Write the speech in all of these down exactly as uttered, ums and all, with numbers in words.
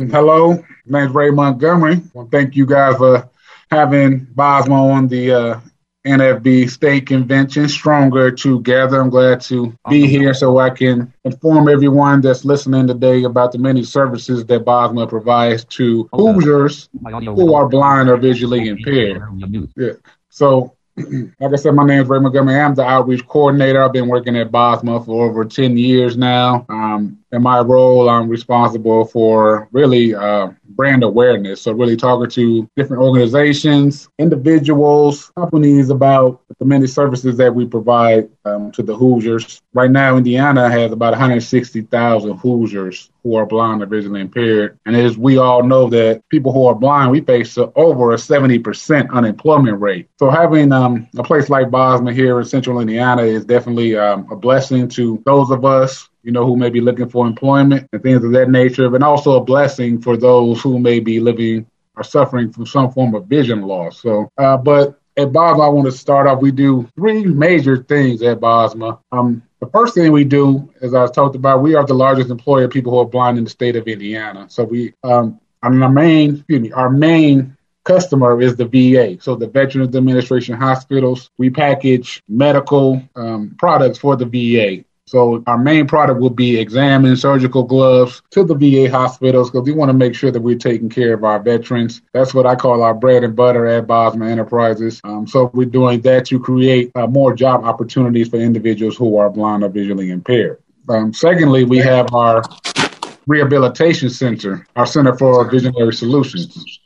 Hello, my name's Ray Montgomery. I want to thank you guys for having Bosma on the uh, N F B State Convention, Stronger Together. I'm glad to be here so I can inform everyone that's listening today about the many services that Bosma provides to Hoosiers who are blind or visually impaired. Yeah. So, like I said, my name is Ray Montgomery. I'm the outreach coordinator. I've been working at Bosma for over ten years now. Um, in my role, I'm responsible for really uh, brand awareness. So really talking to different organizations, individuals, companies about the many services that we provide um, to the Hoosiers. Right now, Indiana has about one hundred sixty thousand Hoosiers who are blind or visually impaired. And as we all know that people who are blind, we face a, over a seventy percent unemployment rate. So having um, a place like Bosma here in central Indiana is definitely um, a blessing to those of us you know, who may be looking for employment and things of that nature, but also a blessing for those who may be living or suffering from some form of vision loss. So, uh, but at Bosma, I want to start off, we do three major things at Bosma. Um, the first thing we do, as I talked about, we are the largest employer of people who are blind in the state of Indiana. So we, um, I mean, our main, excuse me, our main customer is the V A. So the Veterans Administration hospitals, we package medical um, products for the V A. So our main product will be exam and surgical gloves to the V A hospitals because we want to make sure that we're taking care of our veterans. That's what I call our bread and butter at Bosma Enterprises. Um, so we're doing that to create uh, more job opportunities for individuals who are blind or visually impaired. Um, secondly, we have our rehabilitation center, our Center for Visionary Solutions.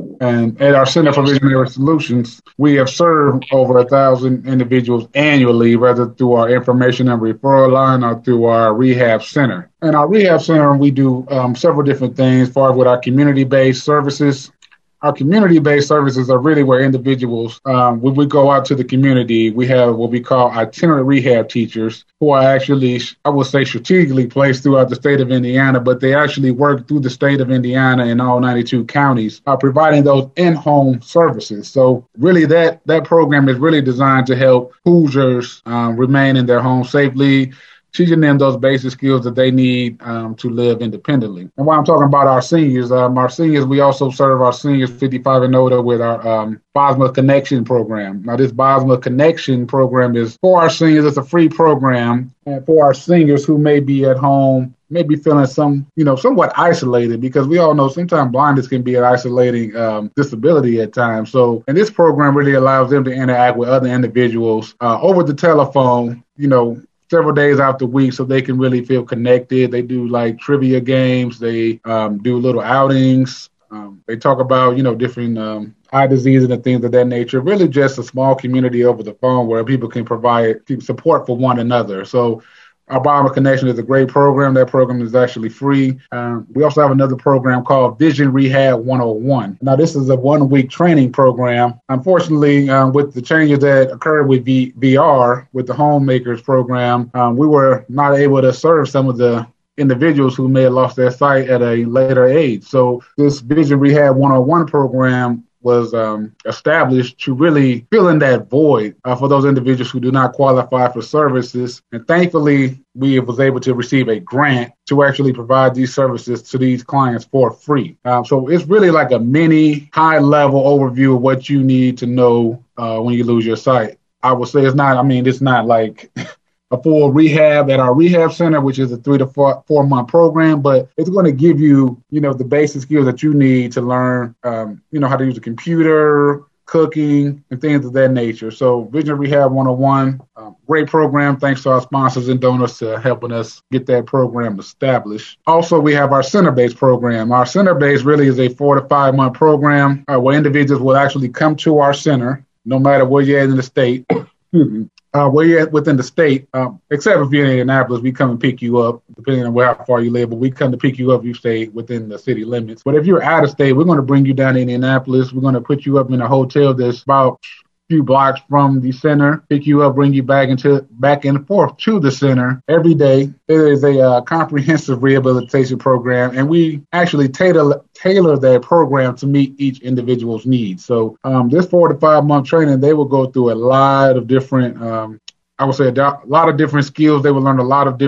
And at our Center for Visionary Solutions, we have served over a thousand individuals annually, whether through our information and referral line or through our rehab center. And our rehab center, we do um, several different things, as far as with our community-based services. Our community-based services are really where individuals, um, when we go out to the community, we have what we call itinerant rehab teachers who are actually, I would say, strategically placed throughout the state of Indiana, but they actually work through the state of Indiana in all ninety-two counties, uh, providing those in-home services. So really that, that program is really designed to help Hoosiers um, remain in their home safely, teaching them those basic skills that they need um, to live independently. And while I'm talking about our seniors, um, our seniors, we also serve our seniors fifty-five and older with our um, Bosma Connection program. Now, this Bosma Connection program is for our seniors. It's a free program. And for our seniors who may be at home, maybe feeling some, you know, somewhat isolated, because we all know sometimes blindness can be an isolating um, disability at times. So, and this program really allows them to interact with other individuals uh, over the telephone, you know, several days out the week so they can really feel connected. They do like trivia games. They um, do little outings. Um, they talk about, you know, different um, eye diseases and things of that nature. Really just a small community over the phone where people can provide support for one another. So our Bosma Connection is a great program. That program is actually free. Um, we also have another program called Vision Rehab one oh one. Now, this is a one-week training program. Unfortunately, um, with the changes that occurred with v- VR, with the Homemakers program, um, we were not able to serve some of the individuals who may have lost their sight at a later age. So this Vision Rehab one oh one program was um, established to really fill in that void uh, for those individuals who do not qualify for services. And thankfully, we was able to receive a grant to actually provide these services to these clients for free. Um, so it's really like a mini high-level overview of what you need to know uh, when you lose your sight. I would say it's not, I mean, it's not like a full rehab at our rehab center, which is a three to four, four month program, but it's going to give you, you know, the basic skills that you need to learn, um, you know, how to use a computer, cooking, and things of that nature. So Vision Rehab one oh one, um, great program. Thanks to our sponsors and donors to helping us get that program established. Also, we have our center-based program. Our center-based really is a four to five month program uh, where individuals will actually come to our center, no matter where you're at in the state. Excuse me. Uh, where you're at within the state, um, except if you're in Indianapolis, we come and pick you up, depending on where how far you live, but we come to pick you up if you stay within the city limits. But if you're out of state, we're going to bring you down to Indianapolis. We're going to put you up in a hotel that's about few blocks from the center, pick you up, bring you back into back and forth to the center every day. It is a uh, comprehensive rehabilitation program, and we actually tailor tailor that program to meet each individual's needs. So um, this four to five month training, they will go through a lot of different, um, I would say a, do- a lot of different skills. They will learn a lot of different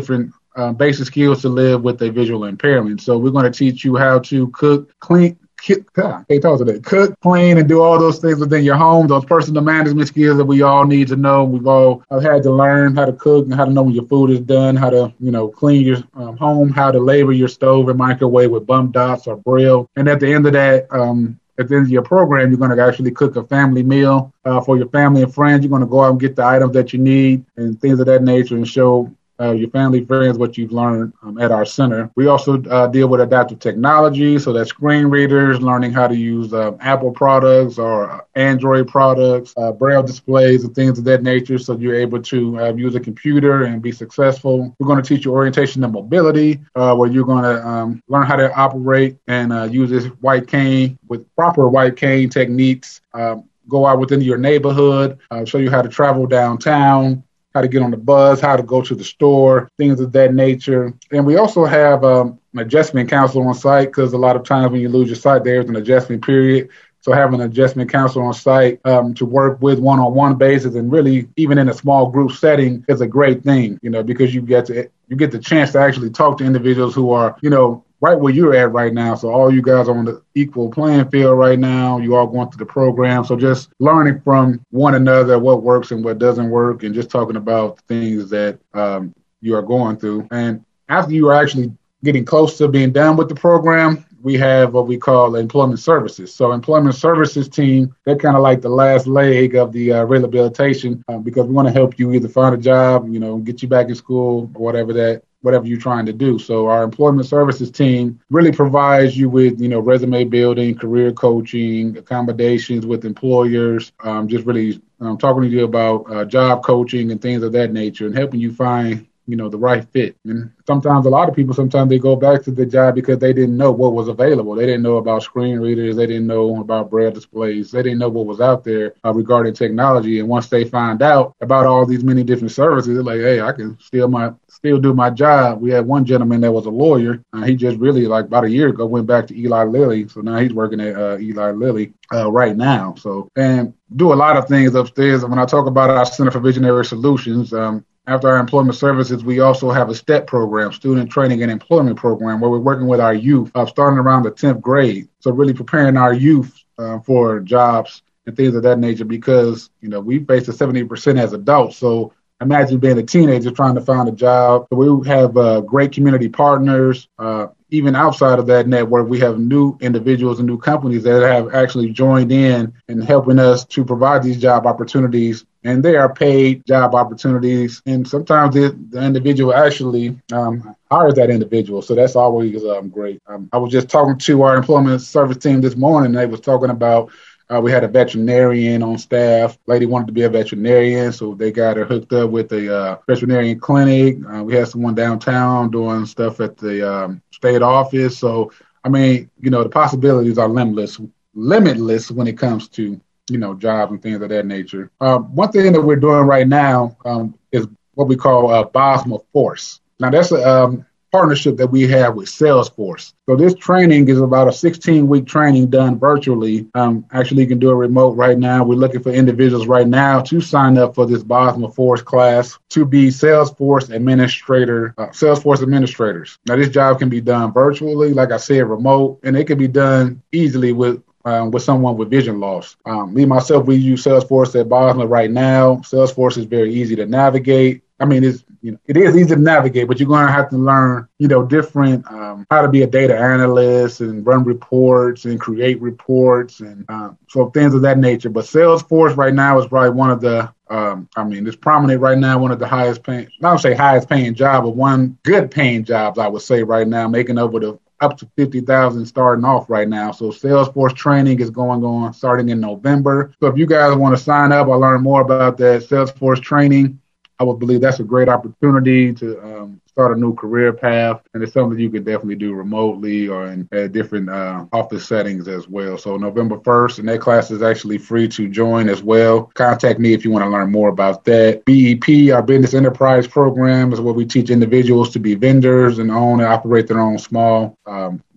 uh, basic skills to live with a visual impairment. So we're going to teach you how to cook, clean, God, can't talk today. Cook, clean, and do all those things within your home. Those personal management skills that we all need to know. We've all had to learn how to cook and how to know when your food is done, how to, you know, clean your um, home, how to label your stove and microwave with bump dots or braille. And at the end of that, um, at the end of your program, you're going to actually cook a family meal uh, for your family and friends. You're going to go out and get the items that you need and things of that nature and show Uh, your family, friends, what you've learned um, at our center. We also uh, deal with adaptive technology, so that's screen readers, learning how to use uh, Apple products or Android products, uh, braille displays, and things of that nature, so you're able to uh, use a computer and be successful. We're going to teach you orientation and mobility, uh, where you're going to um, learn how to operate and uh, use this white cane with proper white cane techniques. Um, go out within your neighborhood, uh, show you how to travel downtown, how to get on the bus, how to go to the store, things of that nature. And we also have um, an adjustment counselor on site, because a lot of times when you lose your sight, there's an adjustment period. So having an adjustment counselor on site um, to work with one-on-one basis, and really even in a small group setting, is a great thing, you know, because you get to you get the chance to actually talk to individuals who are, you know, right where you're at right now. So all you guys are on the equal playing field right now. You all going through the program. So just learning from one another what works and what doesn't work, and just talking about things that um, you are going through. And after you are actually getting close to being done with the program, we have what we call employment services. So employment services team, they're kind of like the last leg of the uh, rehabilitation uh, because we want to help you either find a job, you know, get you back in school or whatever that whatever you're trying to do. So our employment services team really provides you with, you know, resume building, career coaching, accommodations with employers, um, just really um, talking to you about uh, job coaching and things of that nature, and helping you find, you know, the right fit. And sometimes a lot of people, sometimes they go back to the job because they didn't know what was available. They didn't know about screen readers. They didn't know about braille displays. They didn't know what was out there uh, regarding technology. And once they find out about all these many different services, they're like, hey, I can still my still do my job. We had one gentleman that was a lawyer. Uh, he just really, like about a year ago, went back to Eli Lilly. So now he's working at uh, Eli Lilly uh, right now. So, and do a lot of things upstairs. And when I talk about our Center for Visionary Solutions, um, after our employment services, we also have a STEP program, student training and employment program, where we're working with our youth uh, starting around the tenth grade. So really preparing our youth uh, for jobs and things of that nature, because, you know, we face a seventy percent as adults. So imagine being a teenager trying to find a job. So we have uh, great community partners. Uh, even outside of that network, we have new individuals and new companies that have actually joined in and helping us to provide these job opportunities. And they are paid job opportunities. And sometimes it, the individual actually um, hires that individual. So that's always um, great. Um, I was just talking to our employment service team this morning. They was talking about Uh, we had a veterinarian on staff. Lady wanted to be a veterinarian, so they got her hooked up with a uh, veterinarian clinic. Uh, we had someone downtown doing stuff at the um, state office. So, I mean, you know, the possibilities are limitless, limitless when it comes to, you know, jobs and things of that nature. Um, one thing that we're doing right now um, is what we call uh, Bosma Force. Now, that's a um, partnership that we have with Salesforce. So this training is about a sixteen-week training done virtually. Um, actually, you can do it remote right now. We're looking for individuals right now to sign up for this Bosma Force class to be Salesforce administrator, uh, Salesforce administrators. Now, this job can be done virtually, like I said, remote, and it can be done easily with Um, with someone with vision loss. Um, me, myself, we use Salesforce at Bosma right now. Salesforce is very easy to navigate. I mean, it's, you know, it is easy to navigate, but you're going to have to learn, you know, different, um, how to be a data analyst and run reports and create reports and um, so things of that nature. But Salesforce right now is probably one of the, um, I mean, it's prominent right now, one of the highest paying, I don't say highest paying job, but one good paying jobs, I would say right now, making over the up to fifty thousand starting off right now. So Salesforce training is going on starting in November. So if you guys want to sign up or learn more about that Salesforce training, I would believe that's a great opportunity to um, start a new career path. And it's something you can definitely do remotely or in uh, different uh, office settings as well. So November first, and that class is actually free to join as well. Contact me if you want to learn more about that. B E P, our Business Enterprise Program, is where we teach individuals to be vendors and own and operate their own small um,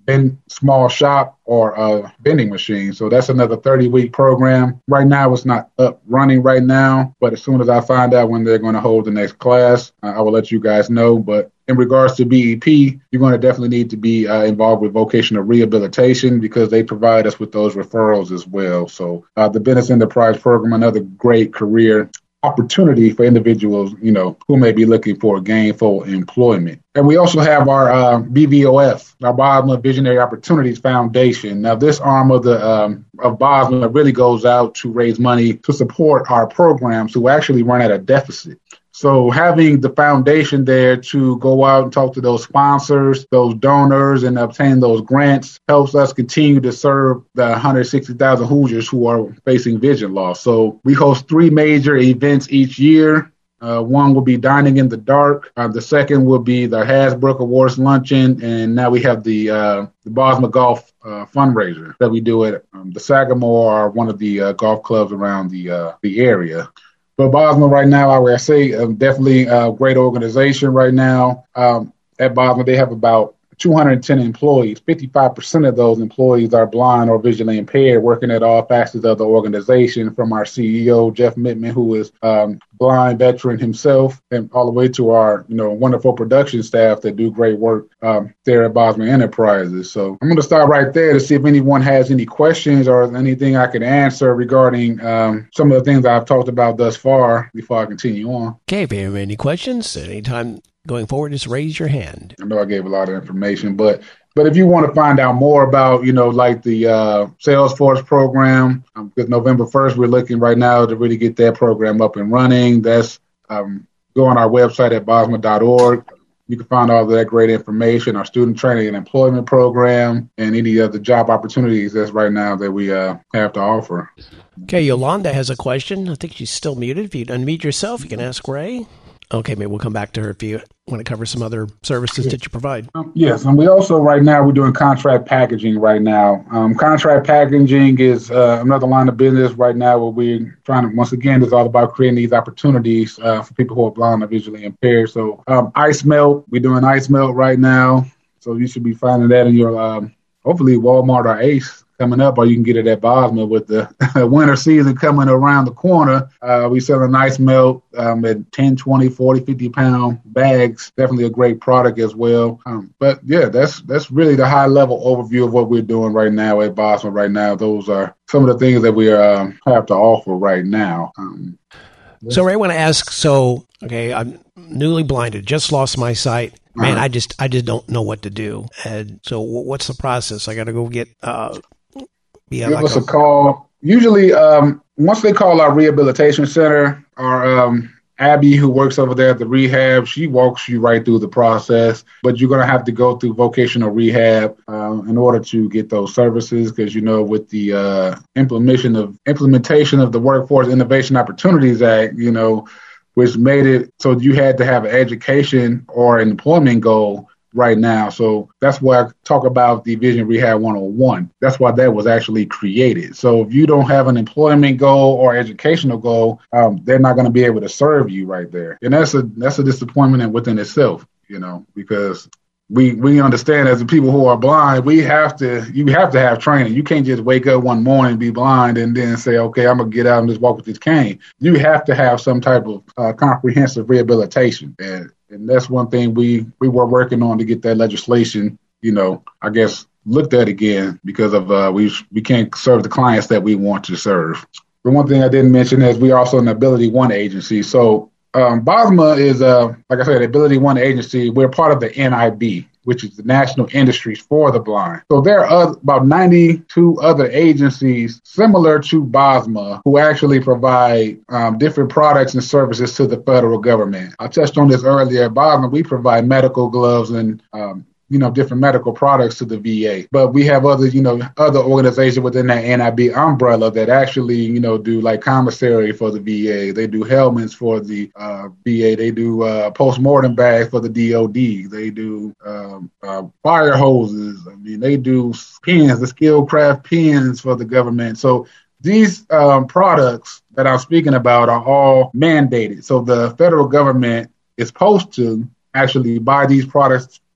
in small shop or a vending machine. So that's another thirty-week program. Right now, it's not up running right now, but as soon as I find out when they're going to hold the next class, uh, I will let you guys know. But in regards to B E P, you're going to definitely need to be uh, involved with vocational rehabilitation because they provide us with those referrals as well. So uh, the Business Enterprise Program, another great career opportunity for individuals, you know, who may be looking for gainful employment. And we also have our uh, B V O F, our Bosma Visionary Opportunities Foundation. Now, this arm of the um, of Bosma really goes out to raise money to support our programs who actually run at a deficit. So having the foundation there to go out and talk to those sponsors, those donors, and obtain those grants helps us continue to serve the one hundred sixty thousand Hoosiers who are facing vision loss. So we host three major events each year. Uh, one will be Dining in the Dark. Uh, the second will be the Hasbrook Awards Luncheon. And now we have the uh, the Bosma Golf uh, fundraiser that we do at um, the Sagamore, one of the uh, golf clubs around the uh, the area. But Bosma right now, I would say, um, definitely a great organization right now. Um, at Bosma, they have about two hundred ten employees. fifty-five percent of those employees are blind or visually impaired, working at all facets of the organization, from our C E O, Jeff Mittman, who is um, blind veteran himself, and all the way to our, you know, wonderful production staff that do great work um, there at Bosma Enterprises. So I'm going to start right there to see if anyone has any questions or anything I can answer regarding um, some of the things I've talked about thus far before I continue on. Okay, if you have any questions, anytime going forward, just raise your hand. I know I gave a lot of information, but but if you want to find out more about, you know, like the uh, Salesforce program, um, because November first, we're looking right now to really get that program up and running. That's um, go on our website at bosma dot org. You can find all of that great information, our student training and employment program, and any other job opportunities that's right now that we uh, have to offer. Okay, Yolanda has a question. I think she's still muted. If you'd unmute yourself, you can ask Ray. Okay, maybe we'll come back to her if you want to cover some other services that you provide. Um, yes, and we also right now we're doing contract packaging right now. Um, contract packaging is uh, another line of business right now where we're trying to, once again, it's all about creating these opportunities uh, for people who are blind or visually impaired. So um, ice melt, we're doing ice melt right now. So you should be finding that in your, um, hopefully, Walmart or Ace coming up, or you can get it at Bosma with the winter season coming around the corner. Uh, we sell an ice melt um, at ten, twenty, forty, fifty pound bags. Definitely a great product as well. Um, but yeah, that's that's really the high level overview of what we're doing right now at Bosma right now. Those are some of the things that we uh, have to offer right now. Um, so Ray, I want to ask, so, okay, I'm newly blinded, just lost my sight. Man, uh-huh. I just I just don't know what to do. And so what's the process? I got to go get uh, Yeah, give like us a, a call. Usually, um, once they call our rehabilitation center, our um, Abby, who works over there at the rehab, she walks you right through the process. But you're going to have to go through vocational rehab um, in order to get those services, because, you know, with the uh, implementation of implementation of the Workforce Innovation Opportunities Act, you know, which made it so you had to have an education or an employment goal right now. So that's why I talk about the Vision Rehab one oh one. That's why that was actually created. So if you don't have an employment goal or educational goal, um, they're not going to be able to serve you right there. And that's a that's a disappointment within itself, you know, because we we understand as the people who are blind, we have to you have to have training. You can't just wake up one morning and be blind and then say, okay, I'm going to get out and just walk with this cane. You have to have some type of uh, comprehensive rehabilitation. And And that's one thing we, we were working on to get that legislation, you know, I guess, looked at again because of uh, we we can't serve the clients that we want to serve. The one thing I didn't mention is we are also an Ability One agency. So um, Bosma is, uh, like I said, Ability One agency. We're part of the N I B, which is the National Industries for the Blind. So there are about ninety-two other agencies similar to Bosma who actually provide um, different products and services to the federal government. I touched on this earlier. At Bosma, we provide medical gloves and um, you know, different medical products to the V A. But we have other, you know, other organizations within that N I B umbrella that actually, you know, do like commissary for the V A. They do helmets for the uh, V A. They do uh, postmortem bags for the D O D. They do um, uh, fire hoses. I mean, they do pens, the Skillcraft pens for the government. So these um, products that I'm speaking about are all mandated. So the federal government is supposed to actually buy these products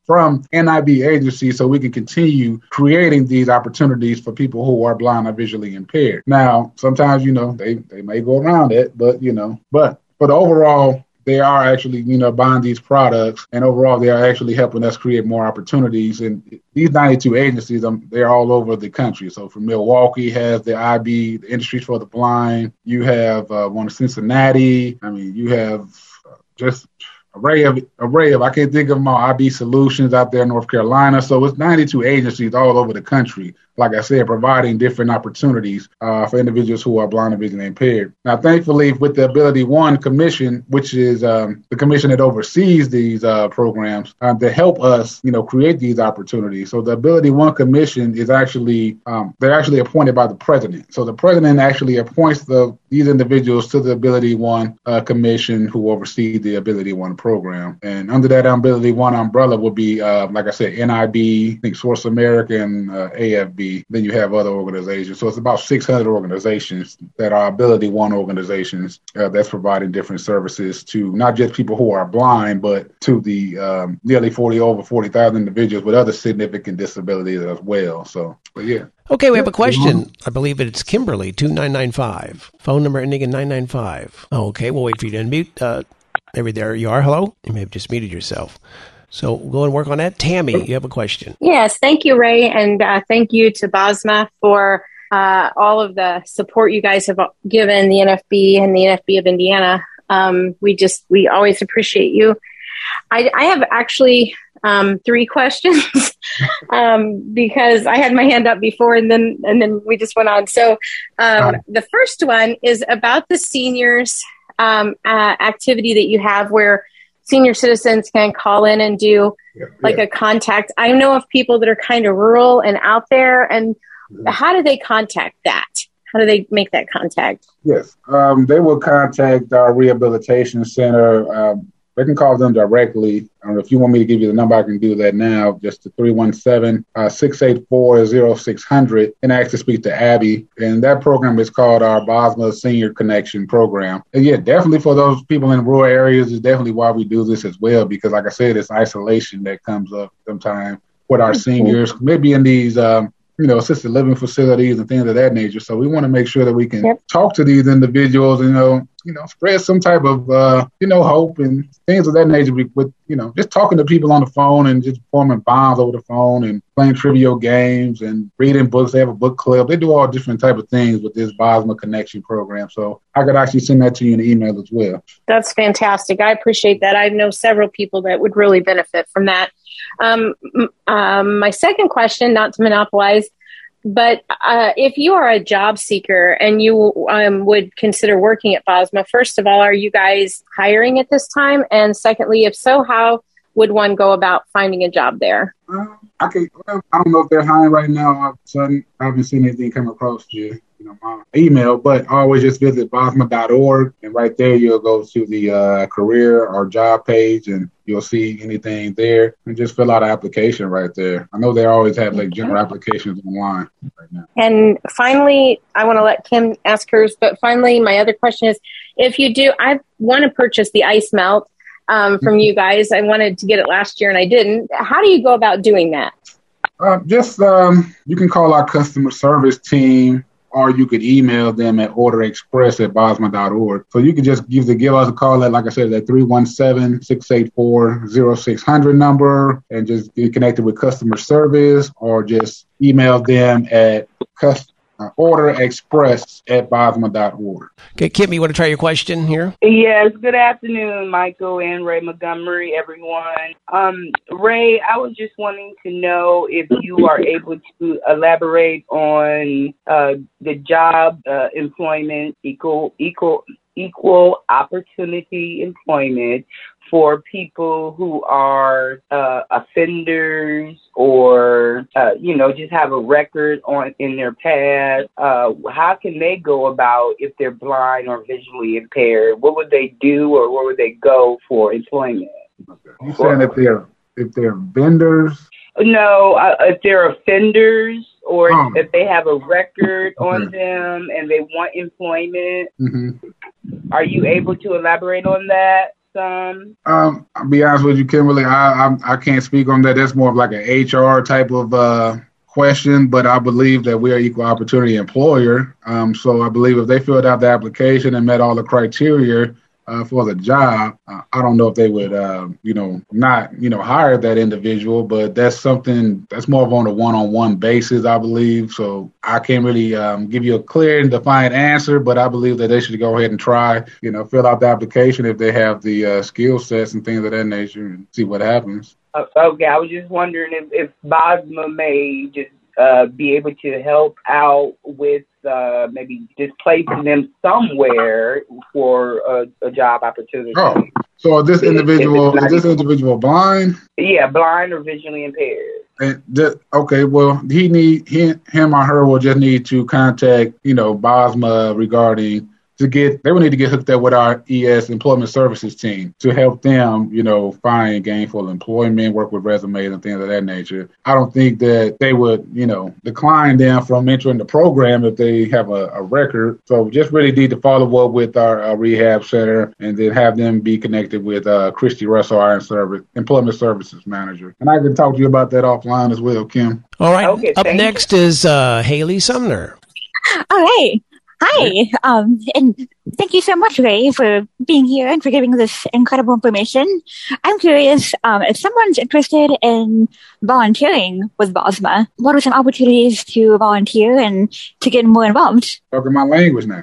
from N I B agencies so we can continue creating these opportunities for people who are blind or visually impaired. Now, sometimes, you know, they, they may go around it, but, you know, but for the overall, they are actually, you know, buying these products, and overall, they are actually helping us create more opportunities. And these ninety-two agencies, um, they're all over the country. So from Milwaukee has the I B, the Industries for the Blind. You have uh, one in Cincinnati. I mean, you have uh, just array of array of I can't think of them all. I B Solutions out there in North Carolina. So it's ninety-two agencies all over the country, like I said, providing different opportunities uh, for individuals who are blind and visually impaired. Now, thankfully, with the Ability One Commission, which is um, the commission that oversees these uh, programs, uh, to help us, you know, create these opportunities. So the Ability One Commission is actually um, they're actually appointed by the president. So the president actually appoints the these individuals to the Ability One uh, Commission, who oversee the Ability One program. And under that Ability One umbrella will be, uh, like I said, N I B, I think Source America, and uh, A F B. Then you have other organizations. So it's about six hundred organizations that are Ability One organizations uh, that's providing different services to not just people who are blind, but to the um, nearly forty, over forty thousand individuals with other significant disabilities as well. So, but yeah. Okay, we have a question. I believe it's Kimberly, two nine nine five. Phone number ending in nine nine five. Okay, we'll wait for you to unmute. Uh, there, there you are. Hello? You may have just muted yourself. So we'll go and work on that. Tammy, you have a question. Yes, thank you, Ray, and uh, thank you to BOSMA for uh, all of the support you guys have given the N F B and the N F B of Indiana. Um, we just, we always appreciate you. I, I have actually um, three questions um, because I had my hand up before and then and then we just went on. So um, the first one is about the seniors um, uh, activity that you have where senior citizens can call in and do yeah, like yeah. a contact. I know of people that are kind of rural and out there, and mm-hmm. how do they contact that? How do they make that contact? Yes, um, they will contact our rehabilitation center. Um, they can call them directly. I don't know if you want me to give you the number, I can do that now. Just to three one seven, six eight four, zero six zero zero and ask to speak to Abby. And that program is called our BOSMA Senior Connection Program. And yeah, definitely for those people in rural areas is definitely why we do this as well. Because like I said, it's isolation that comes up sometimes with our seniors, maybe in these um, you know, assisted living facilities and things of that nature. So we want to make sure that we can yep. talk to these individuals and, you know, you know, spread some type of, uh, you know, hope and things of that nature with, you know, just talking to people on the phone and just forming bonds over the phone and playing trivial games and reading books. They have a book club. They do all different type of things with this BOSMA Connection program. So I could actually send that to you in an email as well. That's fantastic. I appreciate that. I know several people that would really benefit from that. Um, um, my second question, not to monopolize, but uh, if you are a job seeker and you um, would consider working at BOSMA, first of all, are you guys hiring at this time? And secondly, if so, how would one go about finding a job there? Uh, I can. Well, I don't know if they're hiring right now. All of a sudden, I haven't seen anything come across you. You know, my email, but always just visit bosma dot org, and right there you'll go to the uh, career or job page, and you'll see anything there, and just fill out an application right there. I know they always have like general applications online right now. And finally, I want to let Kim ask hers, but finally, my other question is, if you do, I want to purchase the ice melt um, from you guys. I wanted to get it last year and I didn't. How do you go about doing that? Uh, just um, you can call our customer service team, or you could email them at order express at bosma dot org. So you can just give the give us a call at, like I said, that three one seven, six eight four, zero six zero zero number and just get connected with customer service, or just email them at cust- uh, order express at bosma dot org. Okay, Kim, you want to try your question here? Yes, good afternoon, Michael and Ray Montgomery, everyone. Um, Ray, I was just wanting to know if you are able to elaborate on uh, the job, uh, employment, equal, equal, equal opportunity employment for people who are uh, offenders or, uh, you know, just have a record on in their past. Uh, how can they go about if they're blind or visually impaired? What would they do, or where would they go for employment? Okay. You saying if they're if they're vendors? No, uh, if they're offenders, or oh. if they have a record on okay. them and they want employment. Mm-hmm. Are you able to elaborate on that? some? Um, I'll be honest with you, Kimberly. I, I I can't speak on that. That's more of like an H R type of uh, question, but I believe that we are equal opportunity employer. Um, so I believe if they filled out the application and met all the criteria uh, for the job, uh, I don't know if they would, uh, you know, not, you know, hire that individual, but that's something that's more of on a one-on-one basis, I believe. So I can't really um, give you a clear and defined answer, but I believe that they should go ahead and try, you know, fill out the application if they have the uh, skill sets and things of that nature and see what happens. Uh, okay, I was just wondering if, if BOSMA may just uh, be able to help out with uh, maybe just placing them somewhere for a, a job opportunity. Oh, so this individual, is this individual blind? Yeah, blind or visually impaired. And th- okay, well, he need he, him or her will just need to contact, you know, BOSMA regarding to get, they will need to get hooked up with our E S Employment Services team to help them, you know, find gainful employment, work with resumes and things of that nature. I don't think that they would, you know, decline them from entering the program if they have a, a record. So just really need to follow up with our, our rehab center and then have them be connected with uh, Christy Russell, our service, Employment Services Manager. And I can talk to you about that offline as well, Kim. All right. Okay, Up next you. is uh, Haley Sumner. All right. Hi, um, and thank you so much, Ray, for being here and for giving this incredible information. I'm curious, um, if someone's interested in volunteering with BOSMA, what are some opportunities to volunteer and to get more involved? Talking my language now.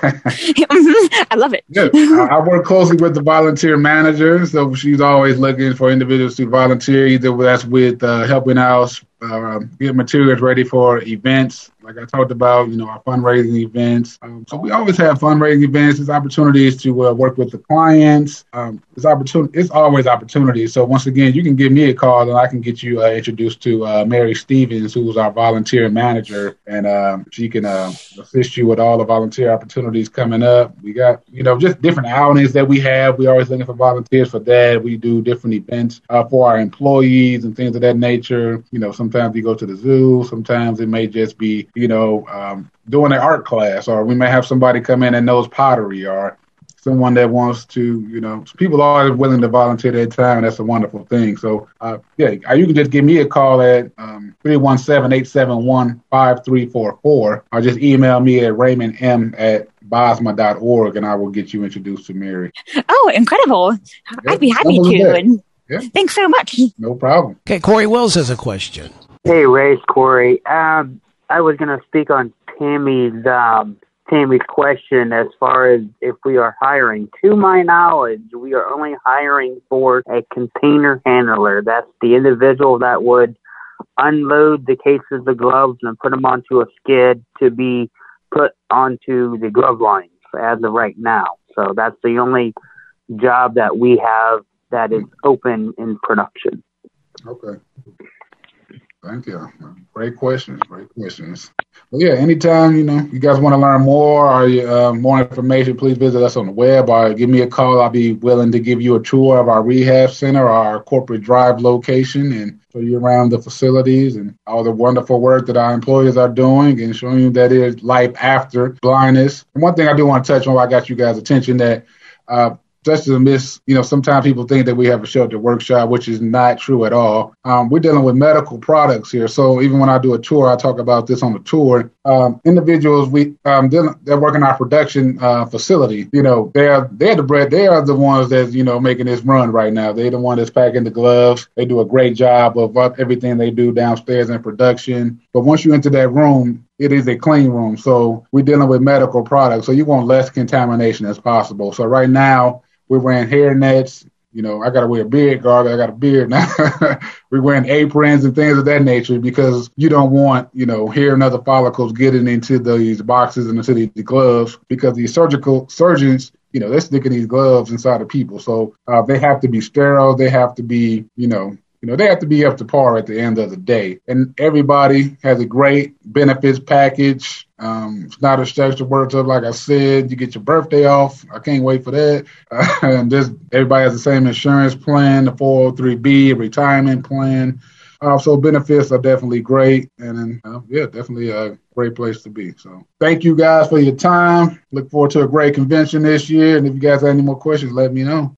I love it. Yeah, I, I work closely with the volunteer manager, so she's always looking for individuals to volunteer, either that's with uh, helping out, uh, get materials ready for events. Like I talked about, you know, our fundraising events. Um, so we always have fundraising events. There's opportunities to uh, work with the clients. Um, there's opportunity. It's always opportunities. So once again, you can give me a call and I can get you uh, introduced to uh, Mary Stevens, who's our volunteer manager, and um, she can uh, assist you with all the volunteer opportunities coming up. We got, you know, just different outings that we have. We're always looking for volunteers for that. We do different events uh, for our employees and things of that nature. You know, sometimes we go to the zoo. Sometimes it may just be, you know, um, doing an art class, or we may have somebody come in that knows pottery, or someone that wants to, you know, people are willing to volunteer their time, and that's a wonderful thing. So, uh, yeah, you can just give me a call at um, three one seven, eight seven one, five three four four, or just email me at raymondm at bosma dot org, and I will get you introduced to Mary. Oh, incredible. Yep, I'd be happy to. And yeah. Thanks so much. No problem. Okay, Corey Wells has a question. Hey, Ray, it's Corey. Um, I was going to speak on Tammy's um, Tammy's question as far as if we are hiring. To my knowledge, we are only hiring for a container handler. That's the individual that would unload the cases of gloves and put them onto a skid to be put onto the glove lines as of right now. So that's the only job that we have that is open in production. Okay. Thank you. Great questions. Great questions. Well, yeah, anytime, you know, you guys want to learn more or uh, more information, please visit us on the web or give me a call. I'll be willing to give you a tour of our rehab center, our corporate drive location, and show you around the facilities and all the wonderful work that our employees are doing and showing you that is life after blindness. And one thing I do want to touch on while I got you guys' attention, that uh, just to miss, you know, sometimes people think that we have a shelter workshop, which is not true at all. Um, we're dealing with medical products here. So even when I do a tour, I talk about this on the tour. Um, individuals, we um, they work in our production uh, facility. You know, they're they're the bread. They are the ones that's, you know, making this run right now. They're the one that's packing the gloves. They do a great job of everything they do downstairs in production. But once you enter that room, it is a clean room. So we're dealing with medical products. So you want less contamination as possible. So right now, we're wearing hair nets. You know, I got to wear a beard guard. I got a beard now. We're wearing aprons and things of that nature because you don't want, you know, hair and other follicles getting into these boxes and into these gloves, because these surgical surgeons, you know, they're sticking these gloves inside of people. So uh, they have to be sterile. They have to be, you know, You know, they have to be up to par at the end of the day. And everybody has a great benefits package. Um, it's not a structure works up, like I said. You get your birthday off. I can't wait for that. Uh, and just everybody has the same insurance plan, the four oh three B, retirement plan. Uh, so benefits are definitely great. And then, uh, yeah, definitely a great place to be. So thank you guys for your time. Look forward to a great convention this year. And if you guys have any more questions, let me know.